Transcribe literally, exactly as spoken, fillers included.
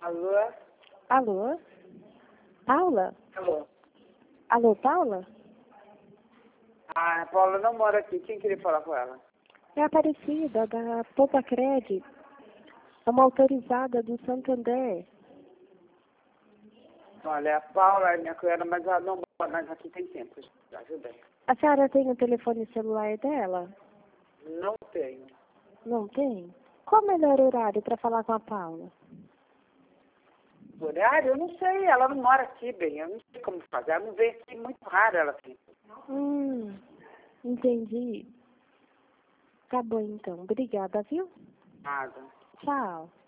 Alô? Alô? Paula? Alô? Alô, Paula? Ah, a Paula não mora aqui. Quem queria falar com ela? É a Aparecida, da Poupa Cred. É uma autorizada do Santander. Olha, a Paula é minha cunhada, mas ela não mora mais aqui tem tempo. Ajuda aí. A senhora tem o telefone celular dela? Não tenho. Não tem? Qual o melhor horário para falar com a Paula? Horário? Eu não sei. Ela não mora aqui, bem. Eu não sei como fazer. Ela não vem aqui. Muito raro ela aqui. Hum, entendi. Tá bom então. Obrigada, viu? Nada. Tchau.